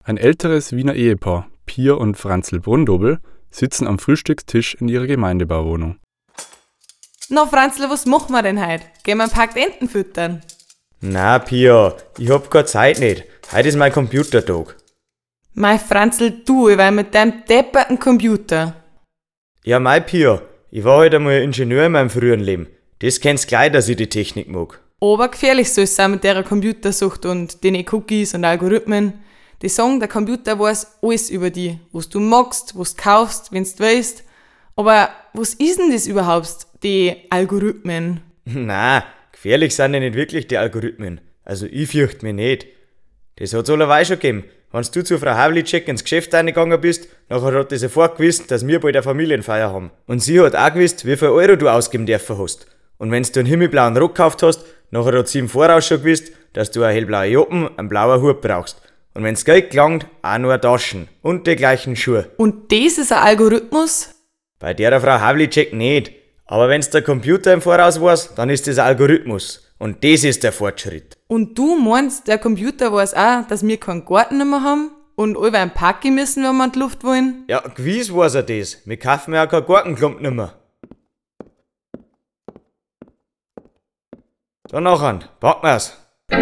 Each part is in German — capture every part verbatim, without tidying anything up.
Ein älteres Wiener Ehepaar, Pia und Franzl Brundobel, sitzen am Frühstückstisch in ihrer Gemeindebauwohnung. Na Franzl, was machen wir denn heute? Gehen wir ein paar Enten füttern? Na Pia, ich hab keine Zeit nicht. Heute ist mein Computertag. Mei Franzl, du, ich war mit deinem depperten Computer. Ja, mei Pia, ich war halt einmal Ingenieur in meinem früheren Leben. Das kennst gleich, dass ich die Technik mag. Aber gefährlich soll es sein mit der Computersucht und den Cookies und Algorithmen. Die sagen, der Computer weiß alles über dich, was du magst, was du kaufst, wenn's du willst. Aber was ist denn das überhaupt, die Algorithmen? Na, gefährlich sind ja nicht wirklich die Algorithmen. Also ich fürchte mich nicht. Das hat's allerweil schon gegeben. Wenn du zu Frau Havlicek ins Geschäft reingegangen bist, nachher hat sie sofort gewusst, dass wir bald eine Familienfeier haben. Und sie hat auch gewusst, wie viel Euro du ausgeben dürfen hast. Und wenn du einen himmelblauen Rock gekauft hast, nachher hat sie im Voraus schon gewusst, dass du eine hellblaue Joppen, einen blauen Hut brauchst. Und wenn's Geld gelangt, auch nur Taschen und die gleichen Schuhe. Und das ist ein Algorithmus? Bei der Frau Havlicek nicht. Aber wenn's der Computer im Voraus weiß, dann ist das ein Algorithmus. Und das ist der Fortschritt. Und du meinst, der Computer weiß auch, dass wir keinen Garten mehr haben und alle einen Park gehen müssen, wenn wir in die Luft wollen? Ja, gewiss weiß er das. Wir kaufen ja auch keinen Gartenklumpen mehr. Da nachher, packen wir's.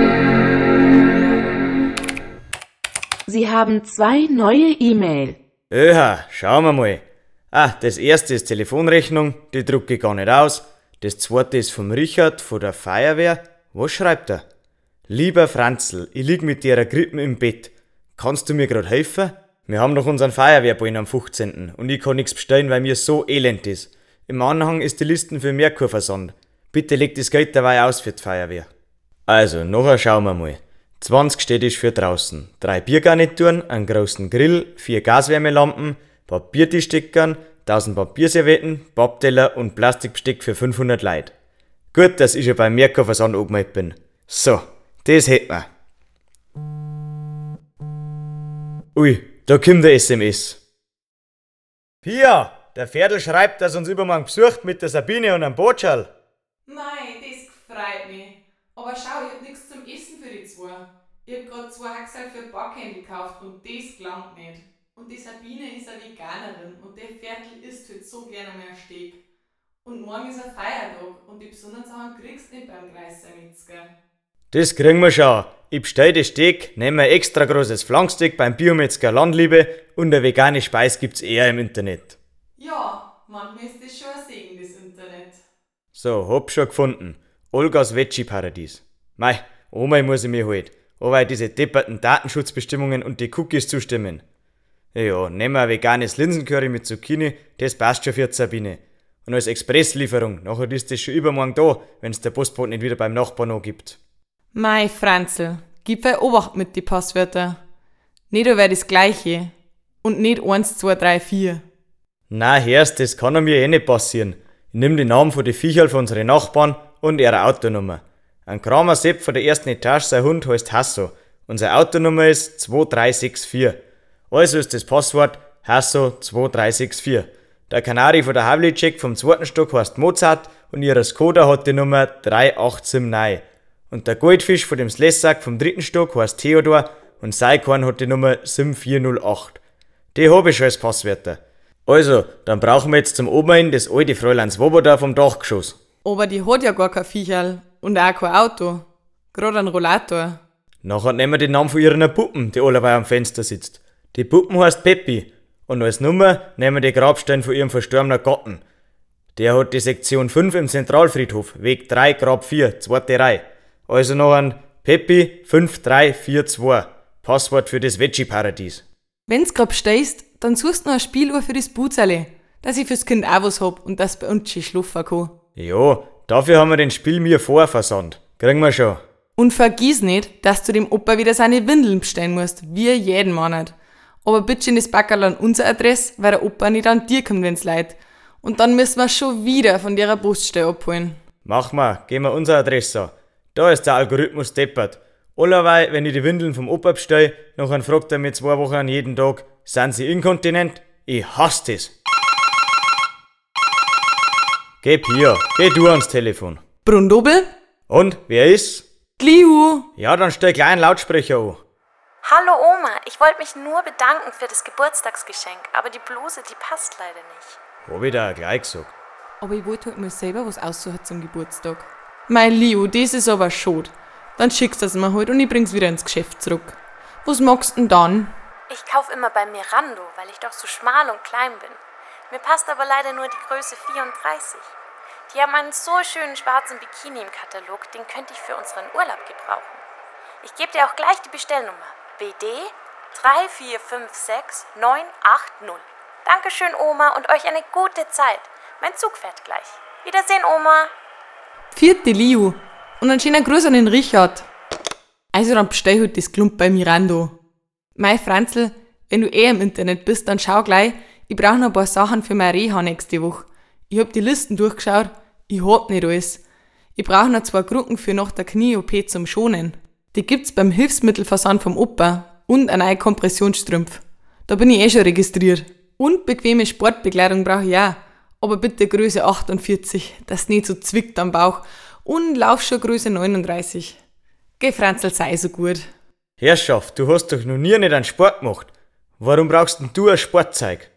Sie haben zwei neue E-Mail. Öha, schauen wir mal. Ah, das erste ist Telefonrechnung, die drucke ich gar nicht aus. Das zweite ist vom Richard von der Feuerwehr. Was schreibt er? Lieber Franzl, ich lieg mit der Grippen im Bett. Kannst du mir grad helfen? Wir haben noch unseren Feuerwehrballen am fünfzehnten und ich kann nichts bestellen, weil mir so elend ist. Im Anhang ist die Listen für Merkur-Versand. Bitte leg das Geld dabei aus für die Feuerwehr. Also, nachher schauen wir mal. zwanzig Städtisch für draußen, drei Biergarnituren, einen großen Grill, vier Gaswärmelampen, Papiertischdeckern, tausend Papierservietten, Pappteller und Plastikbesteck für fünfhundert Leute. Gut, dass ich schon beim Merkur-Versand angemeldet bin. So, das hätten wir. Ui, da kommt der S M S. Pia, der Pferdl schreibt, dass uns übermorgen besucht mit der Sabine und einem Botschall. Mei, das freut mich. Aber schau, ich hab nichts zum Essen für die zwei. Ich hab grad zwei Haxal für Backhandy gekauft und das gelangt nicht. Und die Sabine ist eine Veganerin und der Viertel isst halt so gerne mehr Steak. Und morgen ist ein Feiertag und die besonderen Sachen kriegst du nicht beim Kreissermetzger. Das kriegen wir schon. Ich bestell das Steak, nehme ein extra großes Flanksteak beim Biometzger Landliebe und eine vegane Speis gibt's eher im Internet. Ja, manchmal ist das schon ein Segen, das Internet. So, hab schon gefunden. Olgas Veggie-Paradies. Mei, Oma muss ich mir halt. Aber diese depperten Datenschutzbestimmungen und die Cookies zustimmen. Ja, nehmen wir ein veganes Linsencurry mit Zucchini, das passt schon für die Sabine. Und als Expresslieferung, nachher ist das schon übermorgen da, wenn's der Postbote nicht wieder beim Nachbarn angibt. Mei, Franzl, gib ein Obacht mit die Passwörter. Nicht aber das Gleiche. Und nicht eins, zwei, drei, vier. Na, hörst, das kann mir eh nicht passieren. Ich nimm den Namen von den Viecherl von unseren Nachbarn und ihre Autonummer. Ein Kramer Sepp von der ersten Etage, sein Hund heißt Hasso. Unsere Autonummer ist zwei drei sechs vier. Also ist das Passwort Hasso zwei drei sechs vier. Der Kanari von der Havlicek vom zweiten Stock heißt Mozart und ihre Skoda hat die Nummer drei acht sieben neun. Und der Goldfisch von dem Slessack vom dritten Stock heißt Theodor und sein Korn hat die Nummer sieben vier null acht. Die hab ich schon als Passwörter. Also, dann brauchen wir jetzt zum Oben hin das alte Fräulein Swoboda vom Dachgeschoss. Aber die hat ja gar kein Viecherl und auch kein Auto. Gerade ein Rollator. Nachher nehmen wir den Namen von ihrer Puppen, die allerweil am Fenster sitzt. Die Puppen heißt Peppi. Und als Nummer nehmen wir die Grabstein von ihrem verstorbenen Gatten. Der hat die Sektion fünf im Zentralfriedhof, Weg drei, Grab vier, zweite Reihe. Also noch ein Peppi fünf drei vier zwei. Passwort für das Veggie-Paradies. Wenn's grad stehst, dann suchst du noch eine Spieluhr für das Butzerle, dass ich fürs Kind auch was hab und das bei uns schön schlafen kann. Ja, dafür haben wir den Spiel mir vorversandt. Kriegen wir schon. Und vergiss nicht, dass du dem Opa wieder seine Windeln bestellen musst, wie jeden Monat. Aber bitte schön das Backerl an unsere Adresse, weil der Opa nicht an dir kommt, wenn's leid. Und dann müssen wir schon wieder von der Poststelle abholen. Mach mal, gehen wir unsere Adresse an. Da ist der Algorithmus deppert. Allerweil, wenn ich die Windeln vom Opa bestelle, nachher fragt er mich zwei Wochen an jeden Tag, sind sie inkontinent? Ich hasse das. Geh Pia, geh du ans Telefon. Brundobel? Und, wer ist? Gliu! Ja, dann stell gleich einen Lautsprecher an. Hallo Oma, ich wollte mich nur bedanken für das Geburtstagsgeschenk, aber die Bluse, die passt leider nicht. Hab ich da gleich gesagt. Aber ich wollte halt mal selber was aussuchen zum Geburtstag. Mein Leo, das ist aber schade. Dann schickst du es mir halt und ich bring's wieder ins Geschäft zurück. Was magst du denn dann? Ich kaufe immer bei Mirando, weil ich doch so schmal und klein bin. Mir passt aber leider nur die Größe vierunddreißig. Die haben einen so schönen schwarzen Bikini im Katalog, den könnte ich für unseren Urlaub gebrauchen. Ich gebe dir auch gleich die Bestellnummer. B D drei vier fünf sechs neun acht null. Dankeschön, Oma, und euch eine gute Zeit. Mein Zug fährt gleich. Wiedersehen, Oma. Vierte Leo. Und einen schönen Gruß an den Richard. Also dann bestell halt das Klump bei Mirando. Mei Franzl, wenn du eh im Internet bist, dann schau gleich, ich brauche noch ein paar Sachen für meine Reha nächste Woche. Ich hab die Listen durchgeschaut, ich hab nicht alles. Ich brauche noch zwei Krücken für nach der Knie-O P zum Schonen. Die gibt's beim Hilfsmittelversand vom Opa und eine neue Kompressionsstrümpf. Da bin ich eh schon registriert. Und bequeme Sportbekleidung brauche ich auch. Aber bitte Größe achtundvierzig, dass nicht so zwickt am Bauch. Und Laufschuhgröße neununddreißig. Geh Franzl, sei so gut. Herrschaft, du hast doch noch nie nicht einen Sport gemacht. Warum brauchst denn du ein Sportzeug?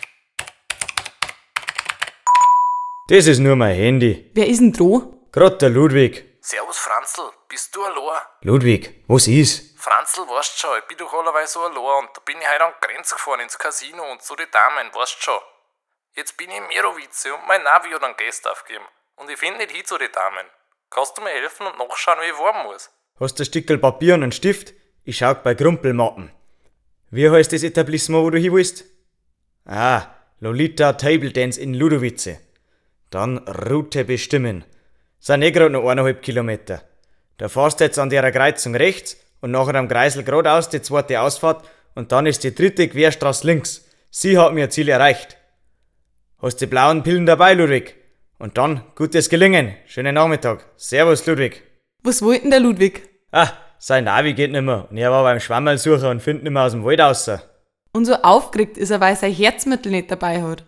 Das ist nur mein Handy. Wer ist denn dran? Grad der Ludwig. Servus Franzl, bist du allein? Ludwig, was ist? Franzl, weißt schon, ich bin doch allerweil so allein und da bin ich heute an die Grenze gefahren ins Casino und zu den Damen, weißt schon. Jetzt bin ich in Mirowice und mein Navi hat einen Gast aufgegeben und ich finde nicht hin zu den Damen. Kannst du mir helfen und nachschauen, wie ich fahren muss? Hast du ein Stückel Papier und einen Stift? Ich schau bei Grumpelmappen. Wie heißt das Etablissement, wo du hin willst? Ah, Lolita Table Dance in Ludovice. Dann Route bestimmen. Sind eh grad noch eineinhalb Kilometer. Da fährst du jetzt an der Kreuzung rechts und nachher am Kreisel geradeaus die zweite Ausfahrt und dann ist die dritte Querstraße links. Sie hat mir Ziel erreicht. Hast die blauen Pillen dabei, Ludwig? Und dann gutes Gelingen. Schönen Nachmittag. Servus, Ludwig. Was wollt denn der Ludwig? Ah, sein Navi geht nimmer und er war beim Schwammerl suchen und findet nimmer aus dem Wald raus. Und so aufgeregt ist er, weil er sein Herzmittel nicht dabei hat.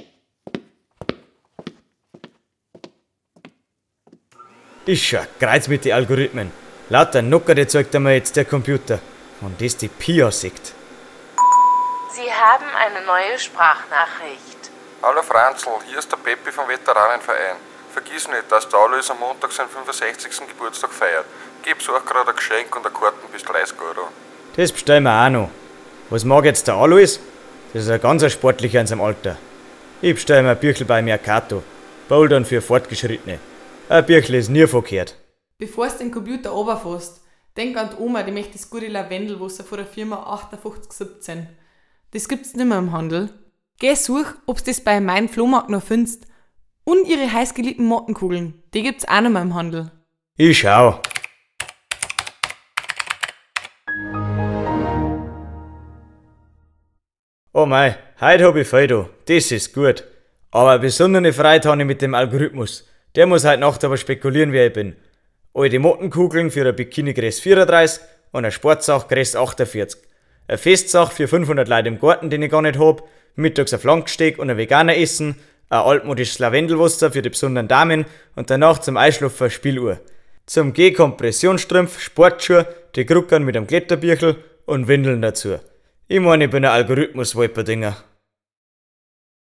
Ist schon Kreuz mit den Algorithmen. Lauter Nuckerte zeigt mir jetzt der Computer. Und das die Pia sieht. Sie haben eine neue Sprachnachricht. Hallo Franzl, hier ist der Peppi vom Veteranenverein. Vergiss nicht, dass der Alois am Montag seinen fünfundsechzigsten Geburtstag feiert. Gib auch gerade ein Geschenk und eine Karten bis dreißig Euro. Das bestellen wir auch noch. Was mag jetzt der Alois? Das ist ein ganz sportlicher in seinem Alter. Ich bestelle mir ein Büchel bei Mercato. Bouldern für Fortgeschrittene. Ein Büchel ist nie verkehrt. Bevor du den Computer runterfährst, denk an die Oma, die möchte das gute Lavendelwasser von der Firma achtundfünfzig siebzehn. Das gibt's nicht mehr im Handel. Geh such, ob's das bei meinem Flohmarkt noch findest. Und ihre heißgeliebten Mottenkugeln, die gibt's auch nicht mehr im Handel. Ich schau. Oh mei, heute hab ich frei da. Das ist gut. Aber besondere Freude habe ich mit dem Algorithmus. Der muss heute Nacht aber spekulieren, wer ich bin. Alte Mottenkugeln für ein Bikini Größe vierunddreißig und eine Sportsache Größe achtundvierzig. Eine Festsache für fünfhundert Leute im Garten, den ich gar nicht hab. Mittags ein Flanksteak und ein veganer Essen. Ein altmodisches Lavendelwasser für die besonderen Damen und danach zum Einschlafen eine Spieluhr. Zum Geh Kompressionsstrümpf, Sportschuhe, die Kruckern mit einem Kletterbüchel und Windeln dazu. Ich meine, ich bin ein Algorithmus-Wolperdinger.